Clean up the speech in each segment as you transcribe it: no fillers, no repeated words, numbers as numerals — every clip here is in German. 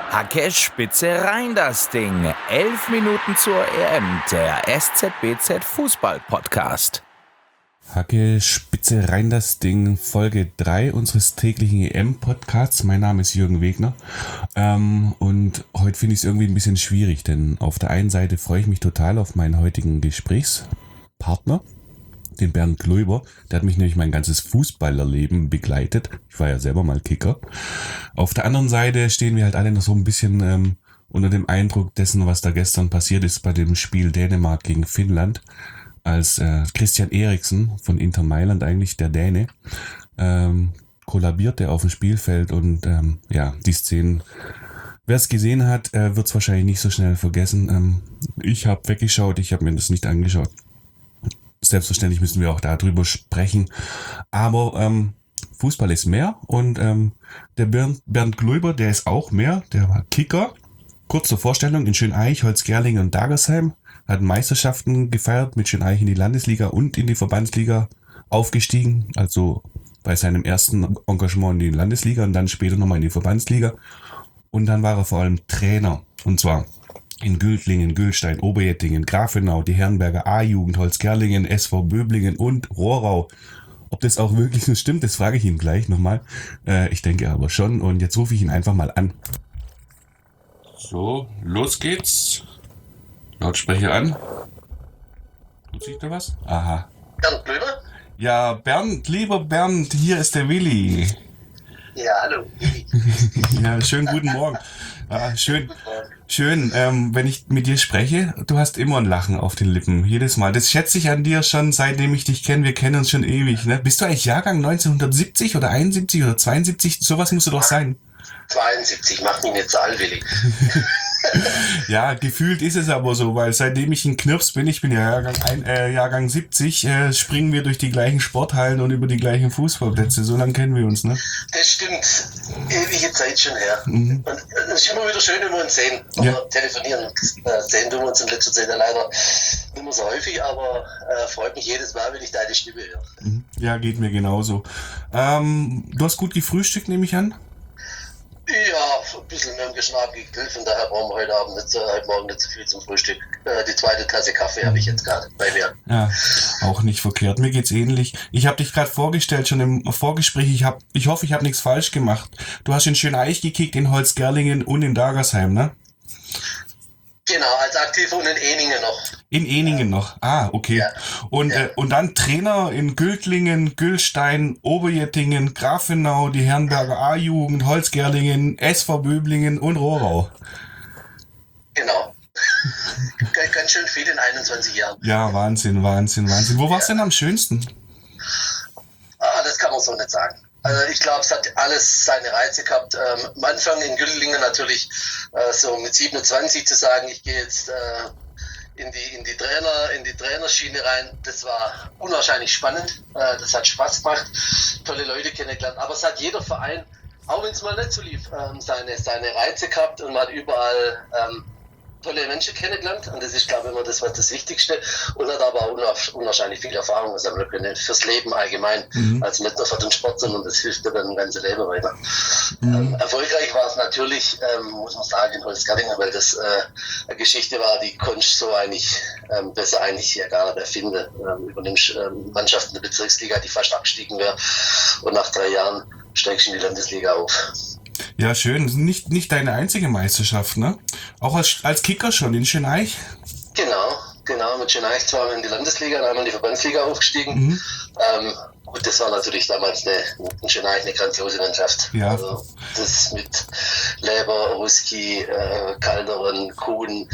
Hacke, Spitze, rein das Ding. 11 Minuten zur EM, der SZBZ Fußball-Podcast. Hacke, Spitze, rein das Ding, Folge 3 unseres täglichen EM-Podcasts. Mein Name ist Jürgen Wegner und heute finde ich es irgendwie ein bisschen schwierig, denn auf der einen Seite freue ich mich total auf meinen heutigen Gesprächspartner, den Bernd Glöber. Der hat mich nämlich mein ganzes Fußballerleben begleitet. Ich war ja selber mal Kicker. Auf der anderen Seite stehen wir halt alle noch so ein bisschen unter dem Eindruck dessen, was da gestern passiert ist bei dem Spiel Dänemark gegen Finnland, als Christian Eriksen von Inter Mailand, eigentlich der Däne, kollabierte auf dem Spielfeld und die Szenen, wer es gesehen hat, wird es wahrscheinlich nicht so schnell vergessen. Ich habe weggeschaut, ich habe mir das nicht angeschaut. Selbstverständlich müssen wir auch darüber sprechen, aber Fußball ist mehr und der Bernd Glöber, der ist auch mehr, der war Kicker. Kurz zur Vorstellung, in Schöneich, Holzgerlingen und Dagersheim, hat Meisterschaften gefeiert, mit Schöneich in die Landesliga und in die Verbandsliga aufgestiegen, also bei seinem ersten Engagement in die Landesliga und dann später nochmal in die Verbandsliga. Und dann war er vor allem Trainer, und zwar in Gültlingen, Gülstein, Oberjettingen, Grafenau, die Herrenberger A-Jugend, Holzgerlingen, SV Böblingen und Rohrau. Ob das auch wirklich so stimmt, das frage ich ihn gleich nochmal. Ich denke aber schon, und jetzt rufe ich ihn einfach mal an. So, los geht's. Lautsprecher an. Tut sich da was? Aha. Bernd Glöber? Ja, Bernd, lieber Bernd, hier ist der Willi. Ja, hallo. Ja, schönen guten Morgen. Schön, wenn ich mit dir spreche, du hast immer ein Lachen auf den Lippen, jedes Mal. Das schätze ich an dir schon, seitdem ich dich kenne. Wir kennen uns schon ewig, ne? Bist du eigentlich Jahrgang 1970 oder 71 oder 72? Sowas musst du doch sein. 72, macht mich nicht zahlwillig. Ja, gefühlt ist es aber so, weil seitdem ich ein Knirps bin, ich bin ja Jahrgang 70, springen wir durch die gleichen Sporthallen und über die gleichen Fußballplätze. So lange kennen wir uns, ne? Das stimmt. Ewige Zeit schon her. Mhm. Und es ist immer wieder schön, wenn wir uns sehen. Ja. Oder telefonieren. Sehen tun wir uns in letzter Zeit ja leider nicht mehr so häufig, aber freut mich jedes Mal, wenn ich deine Stimme höre. Ja, geht mir genauso. Du hast gut gefrühstückt, nehme ich an? Ja, ein bisschen mehr geschnabelt, von daher brauchen wir heute Morgen nicht so viel zum Frühstück. Die zweite Tasse Kaffee habe ich jetzt gerade bei mir. Ja, auch nicht verkehrt. Mir geht's ähnlich. Ich habe dich gerade vorgestellt, schon im Vorgespräch. Ich hoffe, ich habe nichts falsch gemacht. Du hast in Schöneich gekickt, in Holzgerlingen und in Dagersheim, ne? Genau, als Aktiver und in Eningen noch. In Eningen noch. Ah, okay. Ja. Und dann Trainer in Gültlingen, Gülstein, Oberjettingen, Grafenau, die Herrenberger A-Jugend, Holzgerlingen, SV Böblingen und Rohrau. Genau. Ganz schön viel in 21 Jahren. Ja, Wahnsinn. Wo war's denn am schönsten? Das kann man so nicht sagen. Also ich glaube, es hat alles seine Reize gehabt. Am Anfang in Gültlingen natürlich so mit 27 zu sagen, ich gehe jetzt in die Trainerschiene rein, das war unwahrscheinlich spannend. Das hat Spaß gemacht, tolle Leute kennengelernt. Aber es hat jeder Verein, auch wenn es mal nicht so lief, seine Reize gehabt und man hat überall tolle Menschen kennengelernt, und das ist, glaube ich, immer das Wichtigste, und hat aber auch unwahrscheinlich viel Erfahrung sammeln können fürs Leben allgemein, also nicht nur für den Sport, sondern das hilft dir dann ein ganzes Leben weiter. Erfolgreich war es natürlich, muss man sagen, in Holzgerlingen, weil das eine Geschichte war, die konntest du so eigentlich besser eigentlich ja gar nicht erfinden. Übernimmst Mannschaften der Bezirksliga, die fast abgestiegen wäre, und nach 3 Jahren steigst du in die Landesliga auf. Ja, schön. Nicht deine einzige Meisterschaft, ne? Auch als Kicker schon in Schöneich? Genau. Mit Schöneich zweimal in die Landesliga und einmal in die Verbandsliga aufgestiegen. Gut, das war natürlich damals in Schöneich eine grandiose Mannschaft. Ja. Also das mit Leber, Ruski, Calderon, Kuhn,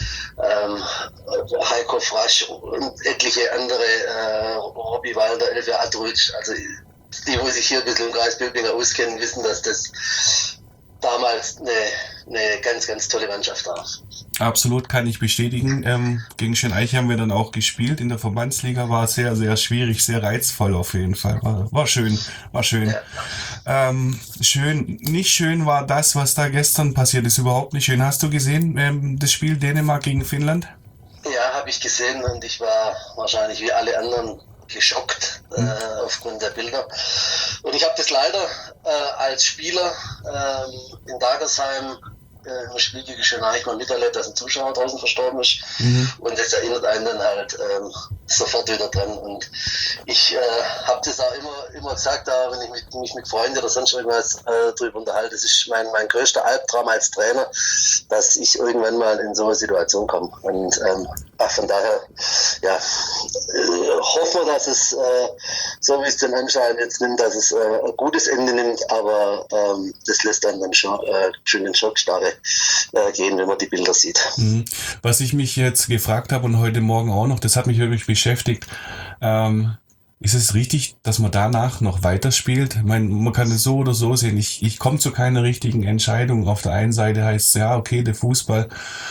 Heiko Frasch und etliche andere, Robby Walder, Elfia Adruitsch. Also die, wo sich hier ein bisschen im Kreis Böblinger auskennen, wissen, dass das damals eine ganz, ganz tolle Mannschaft war. Absolut, kann ich bestätigen. Gegen Schöneich haben wir dann auch gespielt. In der Verbandsliga war es sehr, sehr schwierig, sehr reizvoll auf jeden Fall. War schön. Ja. Nicht schön war das, was da gestern passiert ist. Überhaupt nicht schön. Hast du gesehen, das Spiel Dänemark gegen Finnland? Ja, habe ich gesehen, und ich war wahrscheinlich wie alle anderen geschockt aufgrund der Bilder. Und ich habe das leider als Spieler in Dagersheim im Spielgeschehen eigentlich mal miterlebt, dass ein Zuschauer draußen verstorben ist. Und das erinnert einen dann halt sofort wieder dran. Und ich habe das auch immer gesagt, wenn ich mich mit Freunden oder sonst irgendwas drüber unterhalte, das ist mein größter Albtraum als Trainer, dass ich irgendwann mal in so eine Situation komme. Und von daher, ja, hoffen wir, dass es, so wie es den Anschein jetzt nimmt, dass es ein gutes Ende nimmt, aber das lässt dann schon schön in Schockstarre gehen, wenn man die Bilder sieht. Was ich mich jetzt gefragt habe und heute Morgen auch noch, das hat mich wirklich beschäftigt, ist es richtig, dass man danach noch weiterspielt? Ich meine, man kann es so oder so sehen. Ich komme zu keiner richtigen Entscheidung. Auf der einen Seite heißt es, ja, okay, der Fußball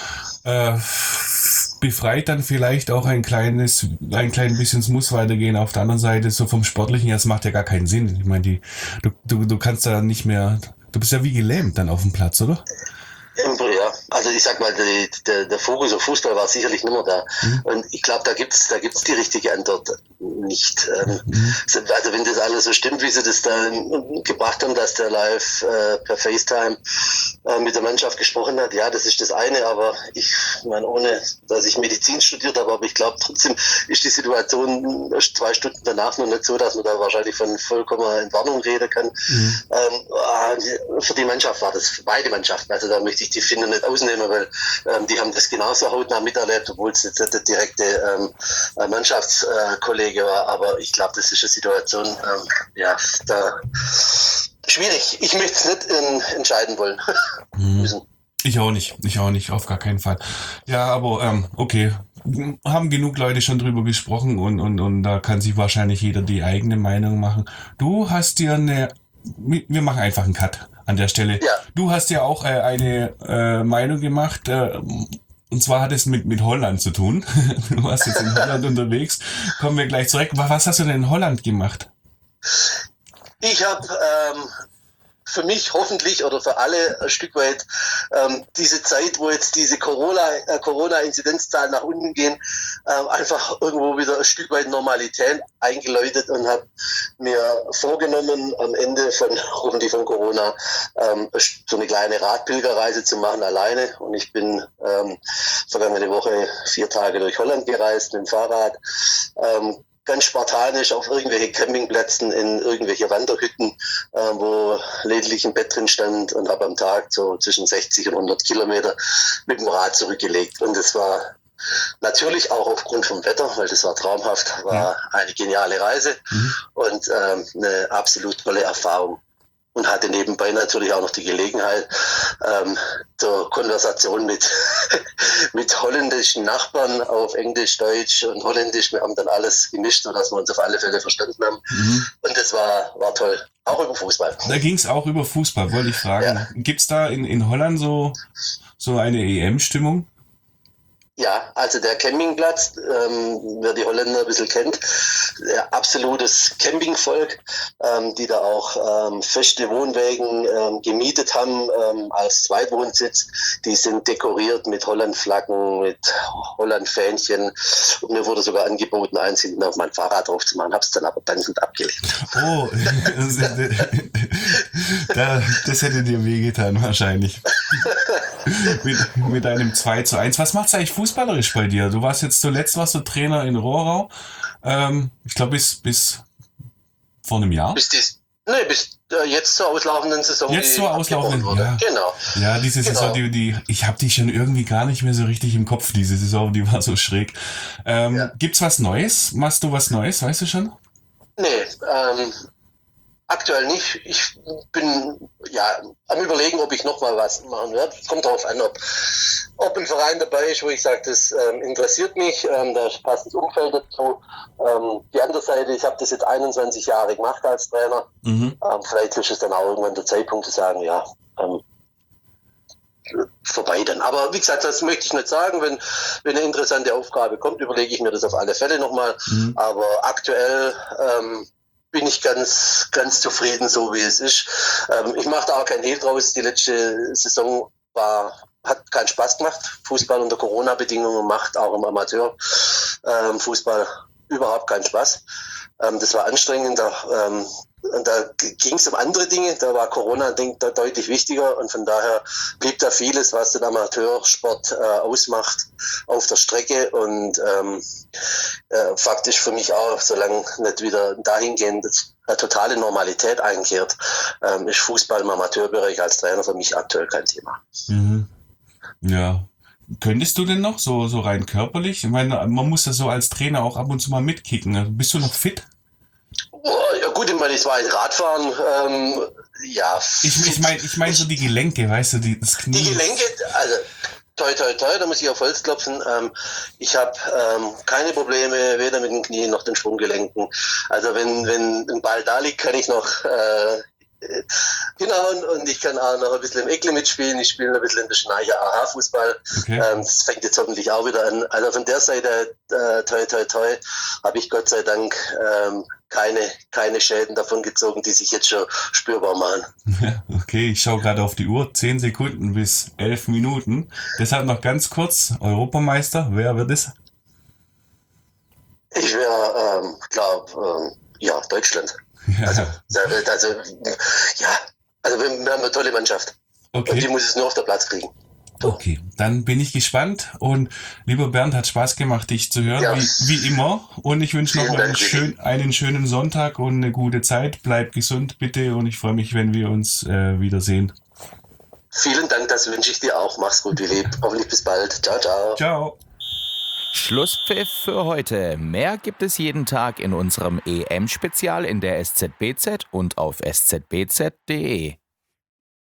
befreit dann vielleicht auch ein klein bisschen, es muss weitergehen. Auf der anderen Seite, so vom Sportlichen her, es macht ja gar keinen Sinn. Ich meine, du kannst da nicht mehr, du bist ja wie gelähmt dann auf dem Platz, oder? Ja, also ich sag mal, der Fokus auf Fußball war sicherlich nicht mehr da. Und ich glaube, da gibt's die richtige Antwort nicht. Also wenn das alles so stimmt, wie sie das da gebracht haben, dass der live per FaceTime mit der Mannschaft gesprochen hat, ja, das ist das eine, aber ich meine, ohne dass ich Medizin studiert habe, aber ich glaube trotzdem ist die Situation 2 Stunden danach noch nicht so, dass man da wahrscheinlich von vollkommener Entwarnung reden kann. Für die Mannschaft war das, für beide Mannschaften, also da möchte ich die Finnen nicht ausnehmen, weil die haben das genauso hautnah miterlebt, obwohl es jetzt nicht der direkte Mannschaftskollege war, aber ich glaube, das ist eine Situation, schwierig. Ich möchte es nicht entscheiden wollen müssen. Ich auch nicht, auf gar keinen Fall. Ja, aber okay, haben genug Leute schon drüber gesprochen und da kann sich wahrscheinlich jeder die eigene Meinung machen. Du hast dir wir machen einfach einen Cut an der Stelle. Ja. Du hast ja auch eine Meinung gemacht, und zwar hat es mit Holland zu tun. Du warst jetzt in Holland unterwegs. Kommen wir gleich zurück. Was hast du denn in Holland gemacht? Ich habe für mich hoffentlich oder für alle ein Stück weit diese Zeit, wo jetzt diese Corona-Inzidenzzahlen nach unten gehen, einfach irgendwo wieder ein Stück weit Normalität eingeläutet und habe mir vorgenommen, am Ende von Corona so eine kleine Radpilgerreise zu machen alleine. Und ich bin vergangene Woche 4 Tage durch Holland gereist mit dem Fahrrad. Ganz spartanisch auf irgendwelche Campingplätzen, in irgendwelche Wanderhütten, wo lediglich ein Bett drin stand, und habe am Tag so zwischen 60 und 100 Kilometer mit dem Rad zurückgelegt. Und es war natürlich auch aufgrund vom Wetter, weil das war traumhaft, war eine geniale Reise und eine absolut tolle Erfahrung. Und hatte nebenbei natürlich auch noch die Gelegenheit zur Konversation mit holländischen Nachbarn auf Englisch, Deutsch und Holländisch. Wir haben dann alles gemischt, sodass wir uns auf alle Fälle verstanden haben. Und das war toll. Auch über Fußball. Da ging es auch über Fußball, wollte ich fragen. Ja. Gibt's da in Holland so eine EM-Stimmung? Ja, also der Campingplatz, wer die Holländer ein bisschen kennt, absolutes Campingvolk, die da auch feste Wohnwägen gemietet haben als Zweitwohnsitz. Die sind dekoriert mit Holland-Flaggen, mit Holland-Fähnchen. Und mir wurde sogar angeboten, eins hinten auf mein Fahrrad drauf zu machen, habe es dann aber dankend abgelehnt. Oh, das hätte dir wehgetan wahrscheinlich. mit einem 2:1. Was macht's eigentlich fußballerisch bei dir? Du warst jetzt zuletzt Trainer in Rohrau. Ich glaube bis vor einem Jahr. Bis jetzt zur auslaufenden Saison. Jetzt zur auslaufenden, ja. Genau. Ja, diese Saison, ich habe die schon irgendwie gar nicht mehr so richtig im Kopf, diese Saison, die war so schräg. Gibt's was Neues? Machst du was Neues, weißt du schon? Nee, aktuell nicht. Ich bin am Überlegen, ob ich noch mal was machen werde. Kommt darauf an, ob ein Verein dabei ist, wo ich sage, das interessiert mich, da passt das Umfeld dazu. Die andere Seite, ich habe das jetzt 21 Jahre gemacht als Trainer. Vielleicht ist es dann auch irgendwann der Zeitpunkt zu sagen, vorbei dann. Aber wie gesagt, das möchte ich nicht sagen. Wenn eine interessante Aufgabe kommt, überlege ich mir das auf alle Fälle nochmal. Aber aktuell bin ich ganz, ganz zufrieden, so wie es ist. Ich mache da auch kein Hehl draus. Die letzte Saison hat keinen Spaß gemacht. Fußball unter Corona-Bedingungen macht auch im Amateurfußball überhaupt keinen Spaß. Das war anstrengend. Da Und da ging es um andere Dinge, da war Corona deutlich wichtiger und von daher blieb da vieles, was den Amateursport ausmacht, auf der Strecke und faktisch für mich auch, solange nicht wieder dahingehend eine totale Normalität einkehrt, ist Fußball im Amateurbereich als Trainer für mich aktuell kein Thema. Mhm. Ja. Könntest du denn noch so rein körperlich? Ich meine, man muss ja so als Trainer auch ab und zu mal mitkicken. Also bist du noch fit? Ja gut, ich meine, ich war jetzt Radfahren, ja. Ich meine so die Gelenke, weißt du, das Knie. Die Gelenke, also toi, da muss ich auf Holz klopfen. Ich habe keine Probleme, weder mit den Knien noch den Sprunggelenken. Also wenn ein Ball da liegt, kann ich noch hinhauen und ich kann auch noch ein bisschen im Eckle mitspielen. Ich spiele ein bisschen in der Schneicher AHA-Fußball. Okay. Das fängt jetzt hoffentlich auch wieder an. Also von der Seite, toi, habe ich Gott sei Dank keine Schäden davon gezogen, die sich jetzt schon spürbar machen. Okay, ich schaue gerade auf die Uhr. 10 Sekunden bis 11 Minuten. Deshalb noch ganz kurz, Europameister, wer wird es? Ich wäre, ja, Deutschland. Ja. Also wir haben eine tolle Mannschaft. Okay. Und die muss es nur auf den Platz kriegen. Okay, dann bin ich gespannt und lieber Bernd, hat Spaß gemacht, dich zu hören, wie immer. Und ich wünsche noch einen schönen Sonntag und eine gute Zeit. Bleib gesund, bitte, und ich freue mich, wenn wir uns wiedersehen. Vielen Dank, das wünsche ich dir auch. Mach's gut, wie lieb. Hoffentlich bis bald. Ciao, ciao. Ciao. Schlusspfiff für heute. Mehr gibt es jeden Tag in unserem EM-Spezial in der SZBZ und auf szbz.de.